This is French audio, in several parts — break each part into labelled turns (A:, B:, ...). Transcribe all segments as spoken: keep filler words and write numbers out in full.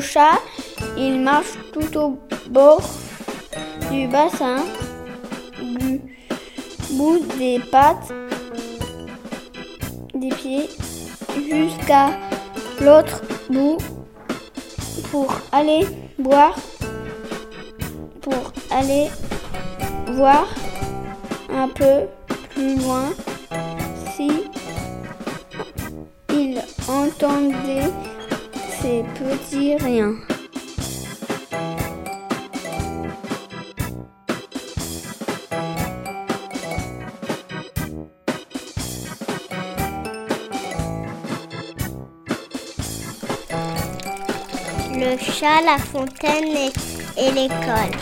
A: chat, il marche tout au bord du bassin, du bout des pattes, des pieds, jusqu'à l'autre bout pour aller boire, pour aller voir un peu plus loin si il entendait ces petits riens.
B: Le chat, la fontaine et, et l'école.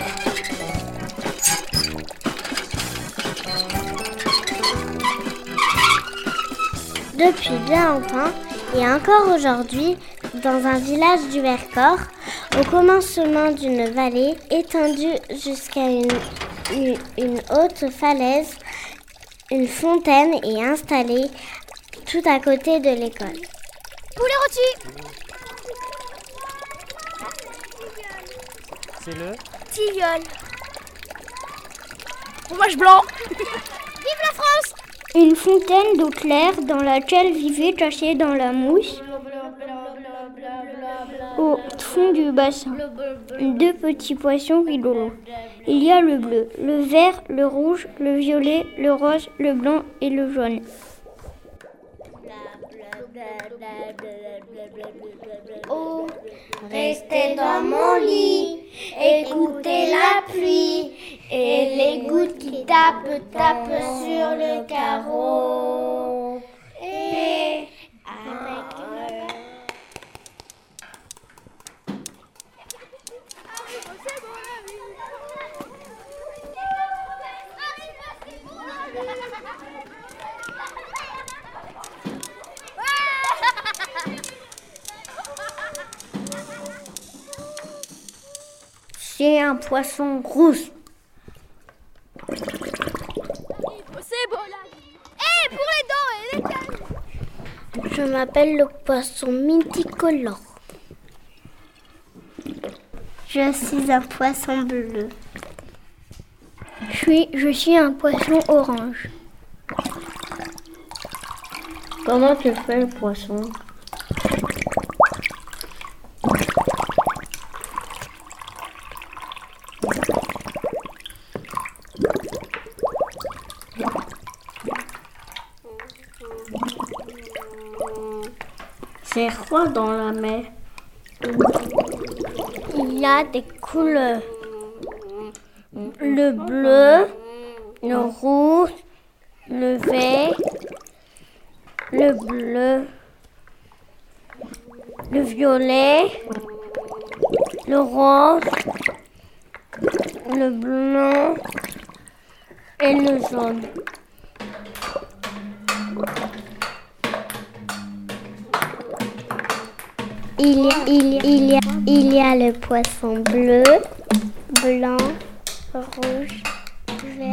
B: Depuis bien longtemps, et encore aujourd'hui, dans un village du Vercors, au commencement d'une vallée étendue jusqu'à une, une, une haute falaise, une fontaine est installée tout à côté de l'école.
C: Poulet rôti!
D: C'est le
C: Tilleul. Fromage blanc. Vive la France!
A: Une fontaine d'eau claire dans laquelle vivaient cachés dans la mousse, au fond du bassin, deux petits poissons rigolos. Il y a le bleu, le vert, le rouge, le violet, le rose, le blanc et le jaune.
B: Oh, restez dans mon lit, écoutez la pluie et les gouttes qui tapent, tapent sur le carreau. Et avec
A: C'est un poisson rouge.
C: C'est beau là. Eh, pour les dents et les cannes.
B: Je m'appelle le poisson multicolore. Je suis un poisson bleu.
A: Je suis, je suis un poisson orange.
E: Comment tu fais le poisson? C'est quoi dans la mer?
B: Il y a des couleurs. Le bleu, le rouge, le vert, le bleu, le violet, le rose, le blanc et le jaune. Il y, a, il, y a, il, y a, il y a le poisson bleu, blanc, rouge, vert.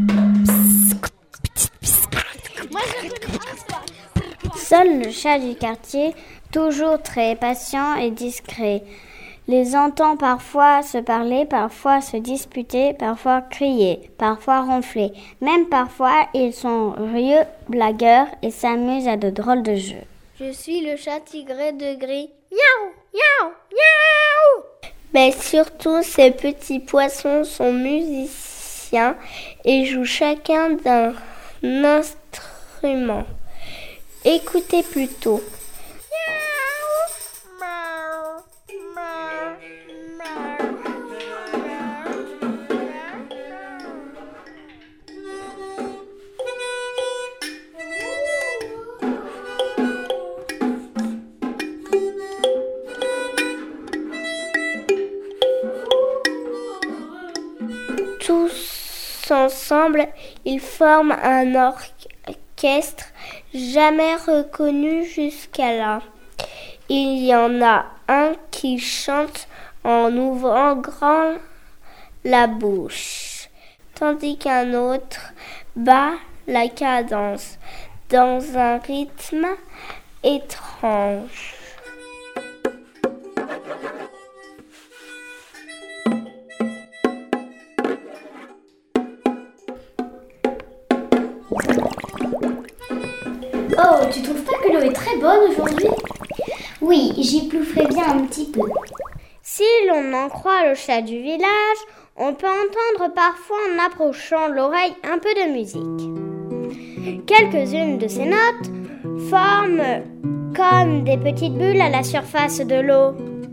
A: Seul le chat du quartier, toujours très patient et discret, les entend parfois se parler, parfois se disputer, parfois crier, parfois ronfler. Même parfois, ils sont rieux, blagueurs et s'amusent à de drôles de jeux.
B: Je suis le chat tigré de gris. Miaou, miaou, miaou. Mais surtout, ces petits poissons sont musiciens et jouent chacun d'un instrument. Écoutez plutôt. Tous ensemble, ils forment un orchestre jamais reconnu jusqu'à là. Il y en a un qui chante en ouvrant grand la bouche, tandis qu'un autre bat la cadence dans un rythme étrange.
C: Oh, tu trouves pas que l'eau est très bonne aujourd'hui?
A: Oui, j'y ploufferai bien un petit peu.
B: Si l'on en croit le chat du village, on peut entendre parfois en approchant l'oreille un peu de musique. Quelques-unes de ces notes forment comme des petites bulles à la surface de l'eau.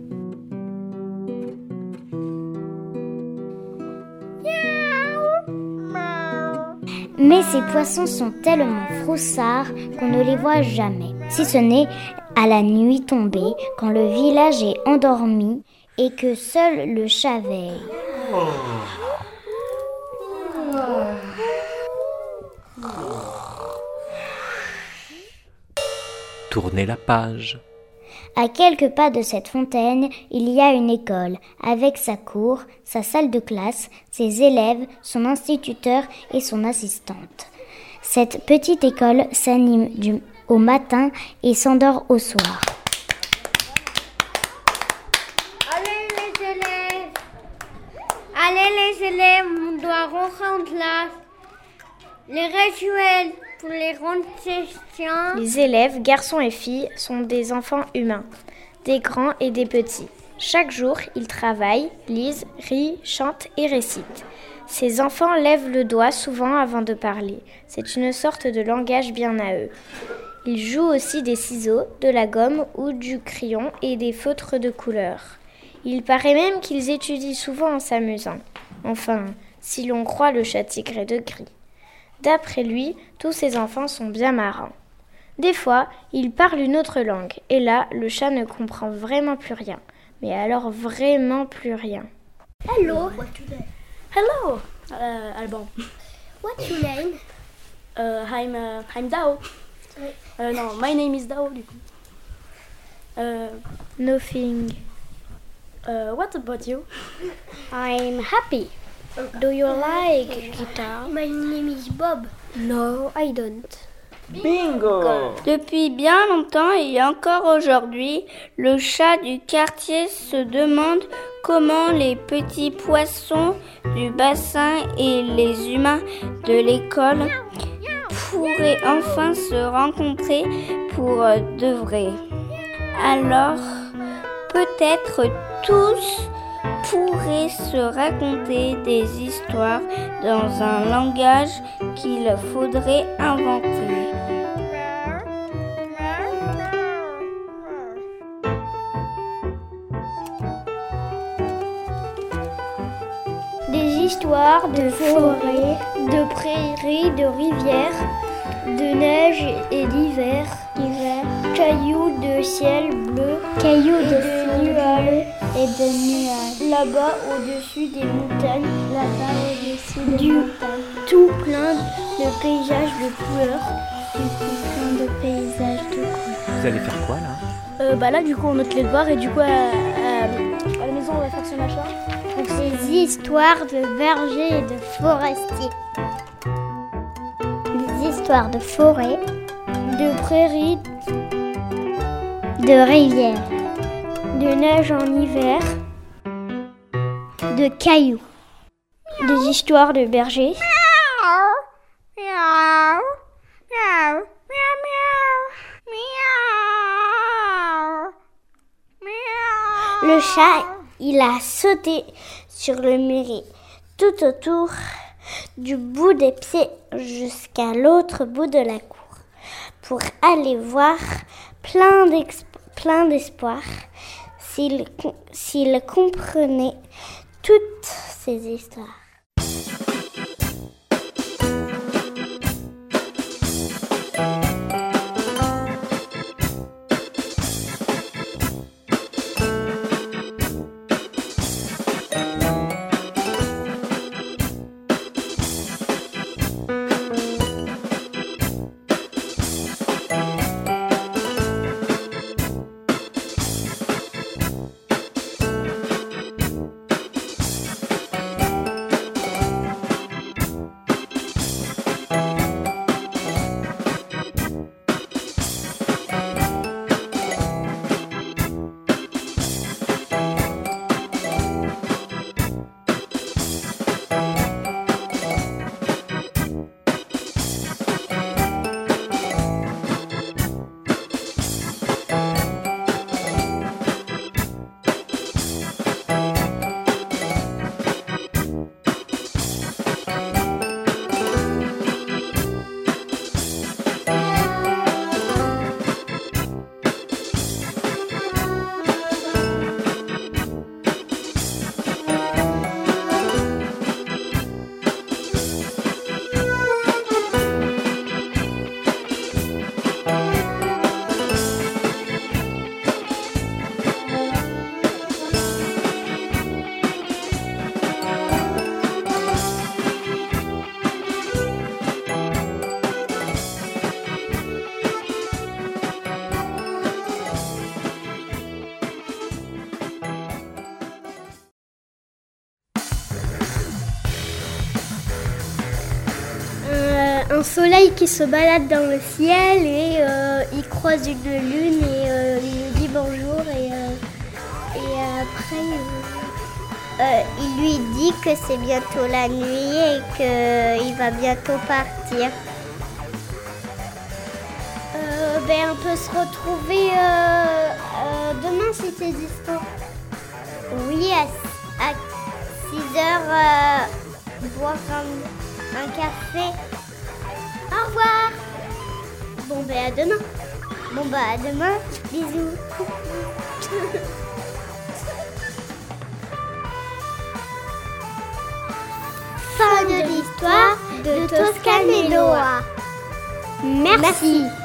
A: Mais ces poissons sont tellement froussards qu'on ne les voit jamais, si ce n'est à la nuit tombée, quand le village est endormi et que seul le chat veille.
D: Tournez la page.
A: À quelques pas de cette fontaine, il y a une école, avec sa cour, sa salle de classe, ses élèves, son instituteur et son assistante. Cette petite école s'anime du, au matin et s'endort au soir.
B: Allez les élèves, allez les élèves, on doit rentrer en classe. Les rituels pour les grandes questions.
F: Les élèves, garçons et filles, sont des enfants humains, des grands et des petits. Chaque jour, ils travaillent, lisent, rient, chantent et récitent. Ces enfants lèvent le doigt souvent avant de parler. C'est une sorte de langage bien à eux. Ils jouent aussi des ciseaux, de la gomme ou du crayon et des feutres de couleur. Il paraît même qu'ils étudient souvent en s'amusant. Enfin, si l'on croit le chat tigré de Gris. D'après lui, tous ces enfants sont bien marrants. Des fois, ils parlent une autre langue, et là, le chat ne comprend vraiment plus rien. Mais alors vraiment plus rien.
B: Hello.
C: Hello, uh, Alban.
B: What's your name?
C: Uh, I'm, uh, I'm Dao. Uh, no, my name is Dao, du coup. Uh,
F: Nothing.
C: uh, what about you?
B: I'm happy. Do you like guitar? My name is Bob. No, I don't.
D: Bingo!
E: Depuis bien longtemps et encore aujourd'hui, le chat du quartier se demande comment les petits poissons du bassin et les humains de l'école pourraient enfin se rencontrer pour de vrai. Alors, peut-être tous pourraient se raconter des histoires dans un langage qu'il faudrait inventer.
B: Des histoires de forêts, de prairies, de rivières, de neige et d'hiver, hiver, cailloux de ciel bleu, cailloux de, de nuages et de nuages, là-bas au-dessus des montagnes, là-bas au-dessus des du, montagnes, tout plein de paysages de couleurs, du tout plein de paysages de couleurs.
D: Vous allez faire quoi là?
C: Euh, bah là, du coup, on note les devoirs et du coup, à, à, à la maison, on va faire ce machin.
B: Donc, ces histoires de bergers et de forestiers.
A: Des histoires de forêts,
B: De prairies,
A: de rivières,
B: de neige en hiver,
A: de cailloux,
B: des histoires de bergers. Le chat, il a sauté sur le mûrier, tout autour du bout des pieds jusqu'à l'autre bout de la cour, pour aller voir plein, plein d'espoir s'il, s'il comprenait toutes ces histoires. a un soleil qui se balade dans le ciel et euh, il croise une lune et euh, il lui dit bonjour et, euh, et après euh, euh, il lui dit que c'est bientôt la nuit et qu'il va bientôt partir. Euh, ben, on peut se retrouver euh, euh, demain si t'es dispo. Oui, à, à six heures, euh, boire un, un café. Au revoir. Bon, ben à demain. Bon, bah à demain. Bisous. Fin de l'histoire de Toscanelloa. Merci. Merci.